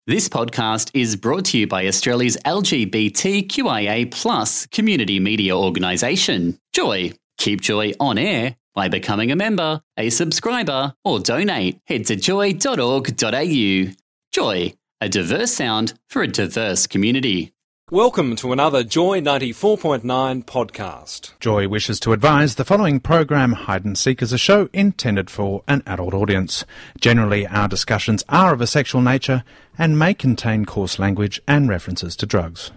This podcast is brought to you by Australia's LGBTQIA+ community media organisation, Joy. Keep Joy on air by becoming a member, a subscriber, or donate. Head to joy.org.au. Joy, a diverse sound for a diverse community. Welcome to another Joy 94.9 podcast. Joy wishes to advise the following program, Hide and Seek, is a show intended for an adult audience. Generally, our discussions are of a sexual nature and may contain coarse language and references to drugs.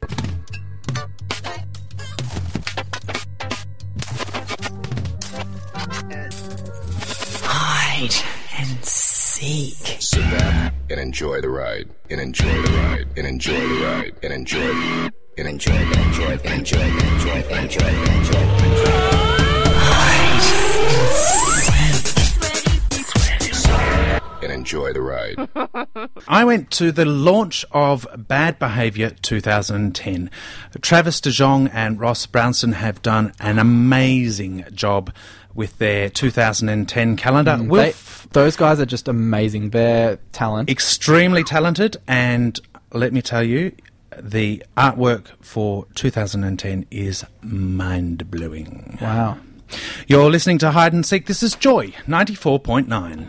Hide and seek. Sit back and enjoy the ride. And enjoy the ride. And enjoy the ride. And enjoy the and enjoy and enjoy and enjoy and enjoy and enjoy and enjoy. Hide and seek. And enjoy the ride. I went to the launch of Bad Behaviour 2010. Travis de Jong and Ross Brownson have done an amazing job with their 2010 calendar. Those guys are just amazing. Their talent. Extremely talented, and let me tell you, the artwork for 2010 is mind-blowing. Wow. You're listening to Hide and Seek. This is Joy 94.9.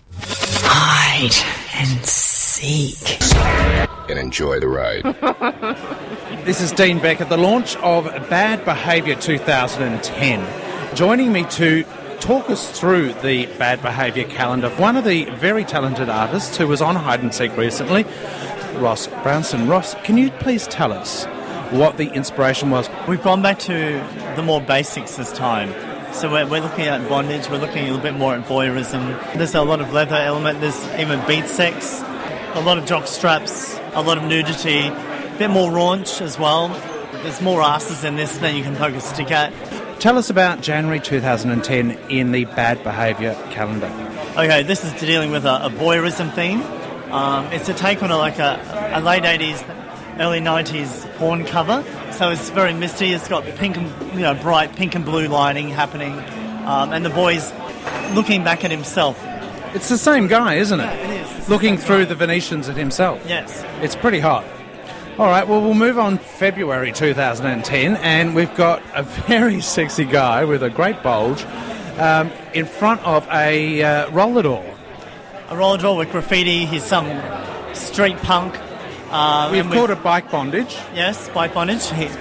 Hide and seek. And enjoy the ride. This is Dean Beck at the launch of Bad Behaviour 2010. Joining me to talk us through the Bad Behaviour calendar, one of the very talented artists who was on Hide and Seek recently, Ross Brownson. Ross, can you please tell us what the inspiration was? We've gone back to the more basics this time. So we're looking at bondage, we're looking a little bit more at voyeurism. There's a lot of leather element, there's even beat sex, a lot of jock straps, a lot of nudity, a bit more raunch as well. There's more asses in this than you can poke a stick at. Tell us about January 2010 in the Bad Behaviour calendar. Okay, this is dealing with a voyeurism theme. It's a take on a late 80s, early 90s porn cover. So it's very misty. It's got pink and bright pink and blue lighting happening, and the boy's looking back at himself. It's the same guy, isn't it? Yeah, it is. It's looking the same through guy. the Venetians at himself. Yes. It's pretty hot. All right, well, we'll move on February 2010, and we've got a very sexy guy with a great bulge in front of a roller door. A roller door with graffiti. He's some street punk. We've called it bike bondage. Yes, bike bondage. He's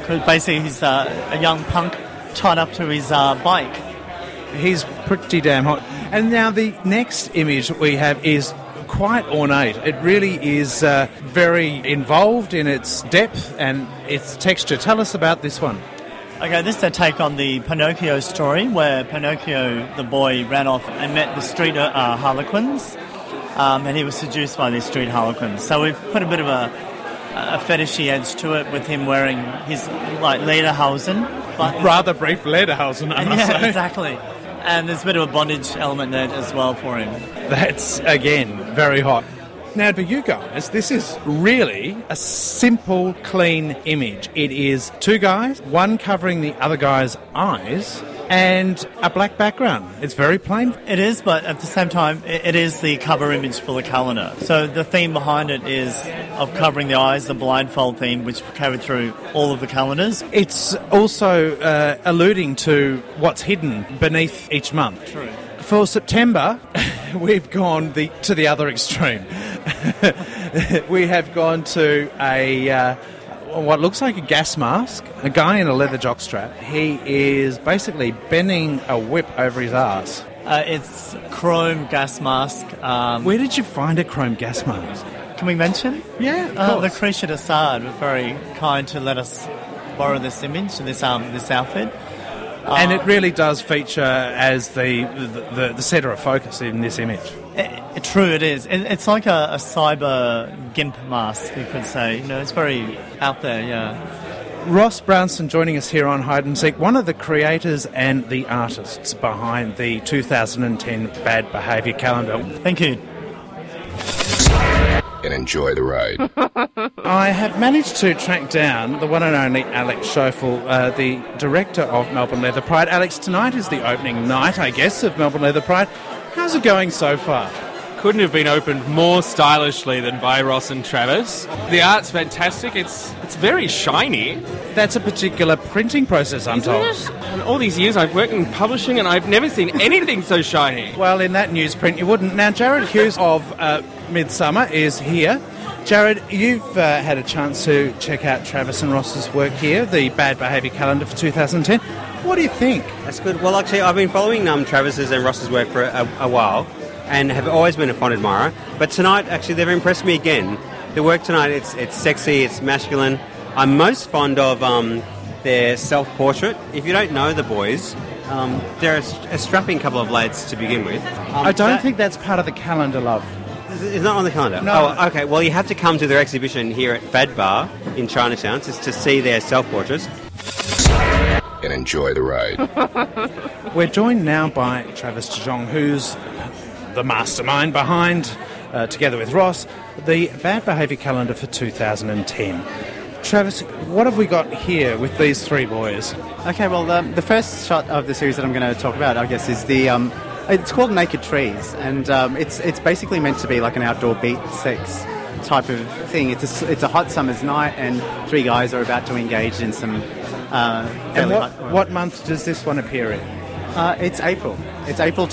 a young punk tied up to his bike. He's pretty damn hot. And now the next image we have is quite ornate. It really is very involved in its depth and its texture. Tell us about this one. Okay, this is a take on the Pinocchio story, where Pinocchio, the boy, ran off and met the street harlequins, and he was seduced by these street harlequins. So we've put a bit of a fetishy edge to it with him wearing his lederhosen. Rather brief lederhosen, I must say. Exactly. And there's a bit of a bondage element there as well for him. That's, again, very hot. Now, for you guys, this is really a simple, clean image. It is two guys, one covering the other guy's eyes, and a black background. It's very plain. It is, but at the same time, it is the cover image for the calendar. So the theme behind it is of covering the eyes, the blindfold theme, which carried through all of the calendars. It's also alluding to what's hidden beneath each month. True. For September, we've gone to the other extreme. We have gone to what looks like a gas mask, a guy in a leather jockstrap. He is basically bending a whip over his ass. It's chrome gas mask. Where did you find a chrome gas mask? Can we mention? Yeah, of The course. Krisha Assad were very kind to let us borrow this image, this outfit. And it really does feature as the centre of focus in this image. True, it is. It's like a cyber gimp mask, you could say. It's very out there, yeah. Ross Brownson joining us here on Hide and Seek, one of the creators and the artists behind the 2010 Bad Behaviour calendar. Thank you. And enjoy the ride. I have managed to track down the one and only Alex Schoeffel, the director of Melbourne Leather Pride. Alex, tonight is the opening night, I guess, of Melbourne Leather Pride. How's it going so far? couldn't have been opened more stylishly than by Ross and Travis. The art's fantastic. It's very shiny. That's a particular printing process, I'm told. And all these years I've worked in publishing and I've never seen anything so shiny. Well, in that newsprint you wouldn't. Now, Jared Hughes of Midsummer is here. Jared, you've had a chance to check out Travis and Ross's work here, the Bad Behaviour Calendar for 2010. What do you think? That's good. Well, actually, I've been following Travis's and Ross's work for a while and have always been a fond admirer. But tonight, actually, they've impressed me again. The work tonight, it's sexy, it's masculine. I'm most fond of their self-portrait. If you don't know the boys, they're a strapping couple of lads to begin with. I don't think that's part of the calendar, love. It's not on the calendar? No. Oh, okay. Well, you have to come to their exhibition here at Fad Bar in Chinatown to see their self-portraits. And enjoy the ride. We're joined now by Travis de Jong, who's the mastermind behind, together with Ross, the Bad Behaviour Calendar for 2010. Travis, what have we got here with these three boys? Okay, well, the first shot of the series that I'm going to talk about, I guess, is the... it's called Naked Trees, and it's basically meant to be like an outdoor beat sex type of thing. It's a hot summer's night, and three guys are about to engage in some fairly hot... What month does this one appear in? It's April. It's April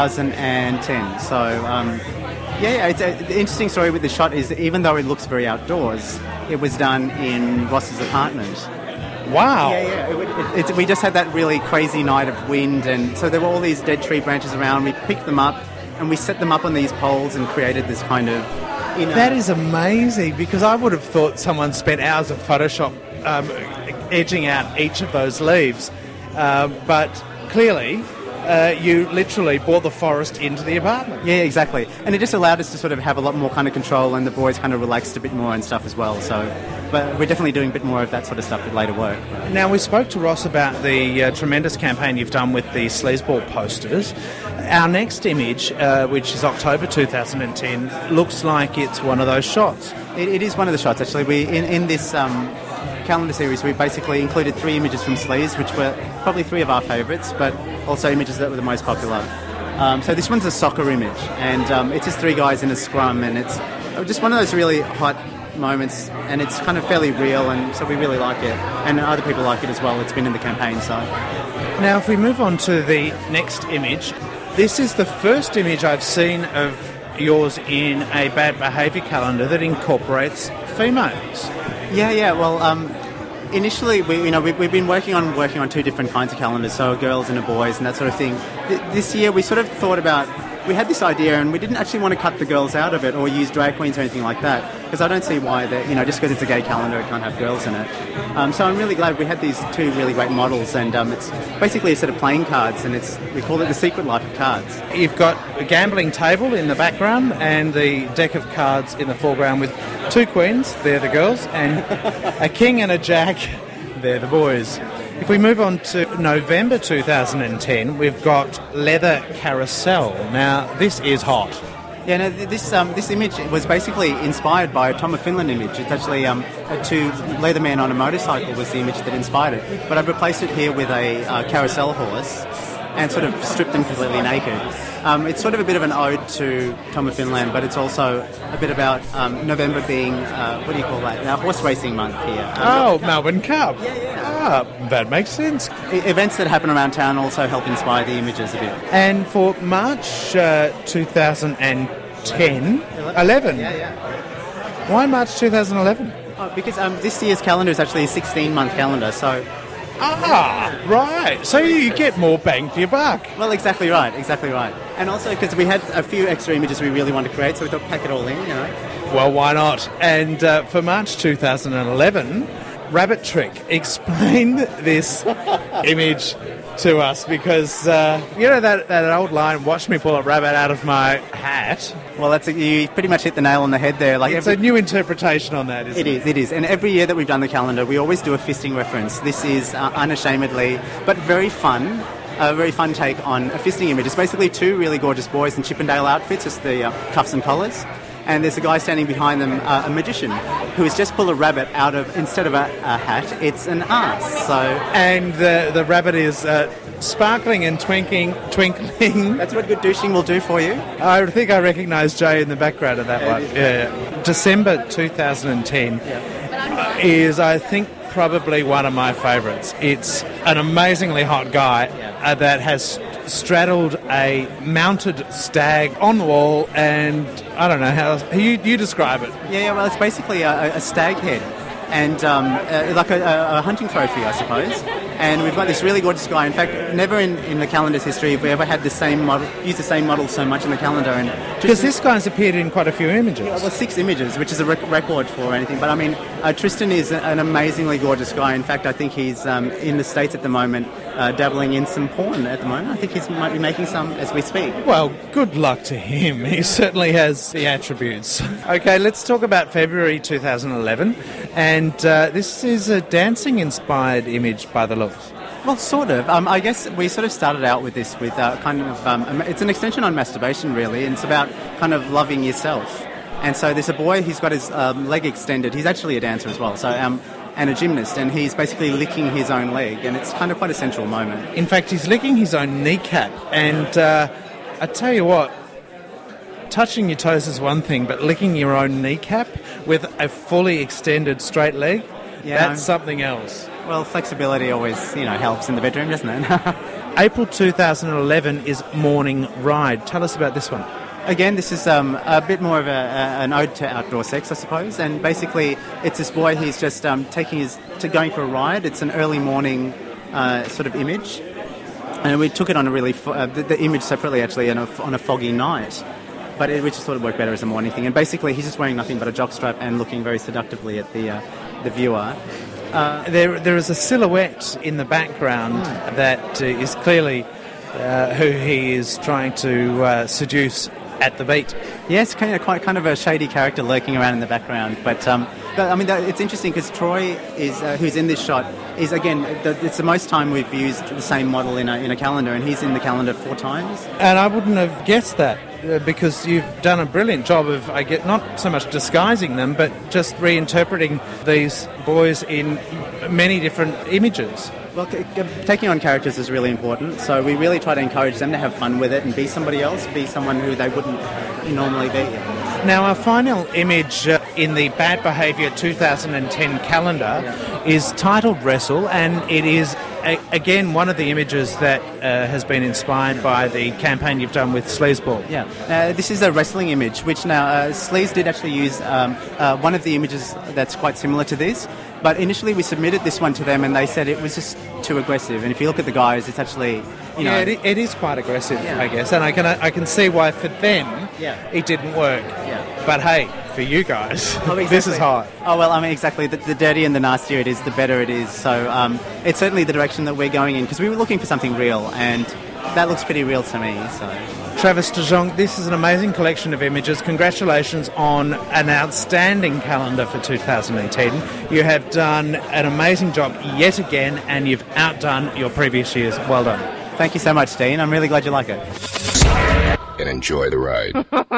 2010. So, it's the interesting story with the shot is even though it looks very outdoors, it was done in Ross's apartment. Wow. Yeah. We just had that really crazy night of wind, and so there were all these dead tree branches around. We picked them up, and we set them up on these poles and created this kind of... That is amazing, because I would have thought someone spent hours of Photoshop edging out each of those leaves. But clearly... you literally brought the forest into the apartment. Yeah, exactly. And it just allowed us to sort of have a lot more kind of control, and the boys kind of relaxed a bit more and stuff as well. So, but we're definitely doing a bit more of that sort of stuff with later work. Now, we spoke to Ross about the tremendous campaign you've done with the sleazeball posters. Our next image, which is October 2010, looks like it's one of those shots. It is one of the shots, actually. We in this... calendar series, we basically included 3 images from Sleaze, which were probably 3 of our favourites, but also images that were the most popular. So this one's a soccer image, and it's just 3 guys in a scrum, and it's just one of those really hot moments, and it's kind of fairly real, and so we really like it, and other people like it as well. It's been in the campaign, so... Now, if we move on to the next image, this is the first image I've seen of yours in a Bad Behaviour Calendar that incorporates females. Yeah. Well, initially, we've been working on 2 different kinds of calendars, so a girls and a boys and that sort of thing. This year, we sort of thought about... We had this idea, and we didn't actually want to cut the girls out of it or use drag queens or anything like that, because I don't see why that, just because it's a gay calendar, it can't have girls in it. So I'm really glad we had these 2 really great models, and it's basically a set of playing cards, and we call it the Secret Life of Cards. You've got a gambling table in the background and the deck of cards in the foreground with 2 queens, they're the girls, and a king and a jack, they're the boys. If we move on to November 2010, we've got Leather Carousel. Now, this is hot. Yeah, no, this image was basically inspired by a Tom of Finland image. It's actually 2 leather men on a motorcycle was the image that inspired it. But I've replaced it here with a carousel horse and sort of stripped them completely naked. It's sort of a bit of an ode to Tom of Finland, but it's also a bit about November being, what do you call that, horse racing month here. Melbourne Cup. Yeah. That makes sense. Events that happen around town also help inspire the images a bit. And for March 2011. Yeah. Why March 2011? Because this year's calendar is actually a 16-month calendar, so... Right. So you get more bang for your buck. Well, exactly right. And also because we had a few extra images we really wanted to create, so we thought pack it all in, Well, why not? And for March 2011, Rabbit Trick. Explain this image to us, because that old line, watch me pull a rabbit out of my hat. Well, you pretty much hit the nail on the head there. It's a new interpretation on that, isn't it? It is. And every year that we've done the calendar, we always do a fisting reference. This is unashamedly, but very fun. A very fun take on a fisting image. It's basically 2 really gorgeous boys in Chippendale outfits, just the cuffs and collars. And there's a guy standing behind them, a magician, who has just pulled a rabbit out of, instead of a hat, it's an arse. So, and the rabbit is sparkling and twinkling. That's what good douching will do for you. I think I recognise Jay in the background of that one. Yeah. December 2010 is, I think, probably one of my favourites. It's an amazingly hot guy that has straddled a mounted stag on the wall, and I don't know how you describe it. Yeah, well, it's basically a stag head, and like a hunting trophy, I suppose. And we've got this really gorgeous guy. In fact, never in the calendar's history have we ever had the same model, used the same model so much in the calendar. And because this guy's appeared in quite a few images. Well, 6 images, which is a record for anything. But I mean, Tristan is an amazingly gorgeous guy. In fact, I think he's in the States at the moment, dabbling in some porn at the moment. I think he might be making some as we speak. Well, good luck to him. He certainly has the attributes. Okay, let's talk about February 2011. And this is a dancing-inspired image by the looks. Well, sort of. I guess we sort of started out with this with kind of... it's an extension on masturbation, really, and it's about kind of loving yourself. And so there's a boy who's got his leg extended. He's actually a dancer as well, so and a gymnast, and he's basically licking his own leg, and it's kind of quite a central moment. In fact, he's licking his own kneecap, and I tell you what, touching your toes is one thing, but licking your own kneecap with a fully extended straight leg, that's something else. Well, flexibility always, helps in the bedroom, doesn't it? April 2011 is Morning Ride. Tell us about this one. Again, this is a bit more of an ode to outdoor sex, I suppose. And basically, it's this boy. He's just going for a ride. It's an early morning sort of image, and we took it on a really the image separately, actually, on a foggy night. But we just thought it worked better as a morning thing. And basically, he's just wearing nothing but a jockstrap and looking very seductively at the viewer. There is a silhouette in the background that is clearly who he is trying to seduce at the beat. Yes, kind of a shady character lurking around in the background. But I mean, it's interesting because Troy is who's in this shot is again it's the most time we've used the same model in a calendar, and he's in the calendar 4 times. And I wouldn't have guessed that because you've done a brilliant job of not so much disguising them, but just reinterpreting these boys in many different images. Well, taking on characters is really important, so we really try to encourage them to have fun with it and be somebody else, be someone who they wouldn't normally be. Now, our final image in the Bad Behaviour 2010 calendar is titled Wrestle, and it is, again, one of the images that has been inspired by the campaign you've done with Sleazeball. Yeah, this is a wrestling image, which now Sleaze did actually use one of the images that's quite similar to this. But initially we submitted this one to them and they said it was just too aggressive. And if you look at the guys, it's actually, Yeah, it is quite aggressive, I guess. And I can see why for them it didn't work. Yeah. But hey, for you guys, exactly. This is high. Oh, well, I mean, exactly. The dirtier and the nastier it is, the better it is. So it's certainly the direction that we're going in because we were looking for something real and that looks pretty real to me. So, Travis de Jong, this is an amazing collection of images. Congratulations on an outstanding calendar for 2010. You have done an amazing job yet again, and you've outdone your previous years. Well done. Thank you so much, Dean. I'm really glad you like it. And enjoy the ride.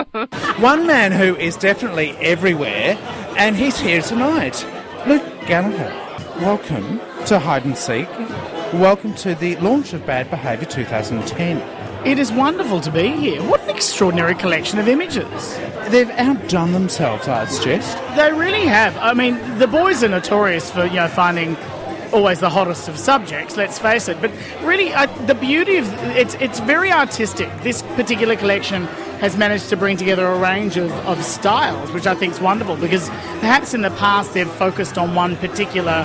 One man who is definitely everywhere, and he's here tonight. Luke Gallagher, welcome to Hide and Seek. Welcome to the launch of Bad Behaviour 2010. It is wonderful to be here. What an extraordinary collection of images. They've outdone themselves, I'd suggest. They really have. I mean, the boys are notorious for, finding always the hottest of subjects, let's face it. But really, the beauty of it's very artistic. This particular collection has managed to bring together a range of styles, which I think is wonderful, because perhaps in the past they've focused on one particular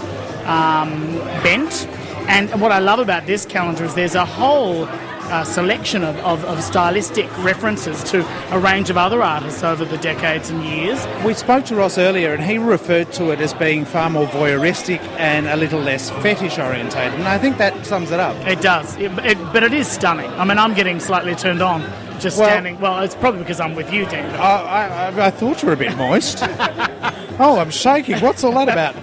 bent. And what I love about this calendar is there's a whole selection of stylistic references to a range of other artists over the decades and years. We spoke to Ross earlier and he referred to it as being far more voyeuristic and a little less fetish orientated, and I think that sums it up. It does, but it is stunning. I mean, I'm getting slightly turned on just standing. Well, it's probably because I'm with you, Dan. I thought you were a bit moist. Oh, I'm shaking. What's all that about?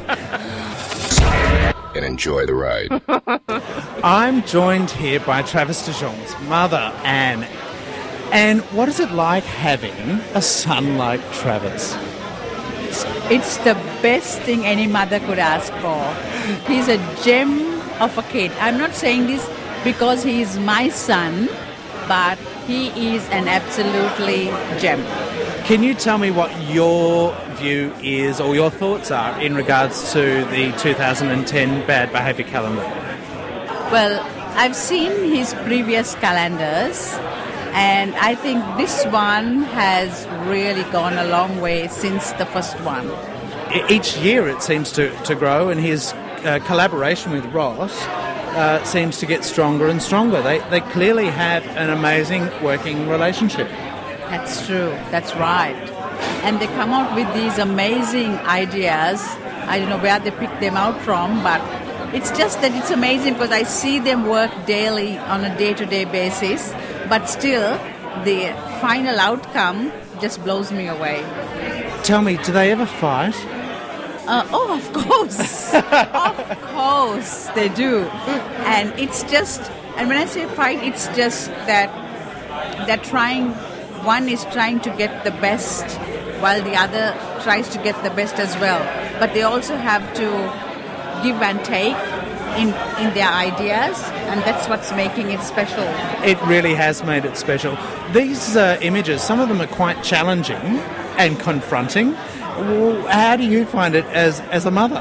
And enjoy the ride. I'm joined here by Travis de Jong's mother, Anne. And what is it like having a son like Travis? It's the best thing any mother could ask for. He's a gem of a kid. I'm not saying this because he is my son, but he is an absolutely gem. Can you tell me what your view is or your thoughts are in regards to the 2010 Bad Behaviour calendar? Well, I've seen his previous calendars, and I think this one has really gone a long way since the first one. Each year it seems to grow, and his collaboration with Ross seems to get stronger and stronger. They clearly have an amazing working relationship. That's true. That's right. And they come out with these amazing ideas. I don't know where they pick them out from, but it's just that it's amazing because I see them work daily on a day-to-day basis, but still the final outcome just blows me away. Tell me, do they ever fight? Of course. Of course they do. And it's just, and when I say fight, it's just that they're trying, one is trying to get the best while the other tries to get the best as well. But they also have to give and take in their ideas, and that's what's making it special. It really has made it special. These images, some of them are quite challenging and confronting. How do you find it as a mother?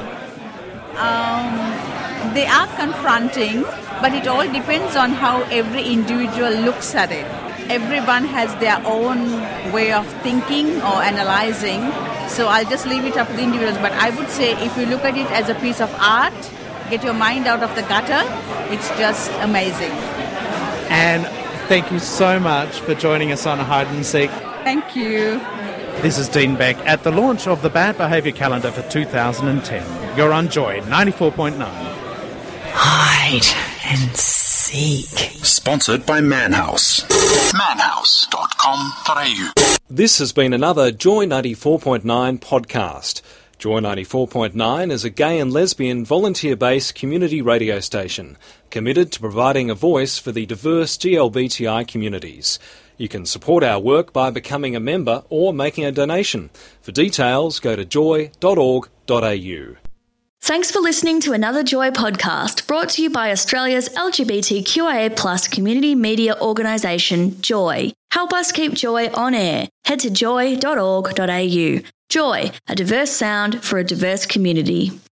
They are confronting, but it all depends on how every individual looks at it. Everyone has their own way of thinking or analyzing, so I'll just leave it up to the individuals. But I would say if you look at it as a piece of art, get your mind out of the gutter, it's just amazing. And thank you so much for joining us on Hide and Seek. Thank you. This is Dean Beck at the launch of the Bad Behaviour calendar for 2010. You're on Joy 94.9. Hide and seek. Sponsored by Manhouse. manhouse.com.au. This has been another Joy 94.9 podcast. Joy 94.9 is a gay and lesbian volunteer-based community radio station committed to providing a voice for the diverse GLBTI communities. You can support our work by becoming a member or making a donation. For details, go to joy.org.au. Thanks for listening to another Joy podcast brought to you by Australia's LGBTQIA+ community media organisation, Joy. Help us keep Joy on air. Head to joy.org.au. Joy, a diverse sound for a diverse community.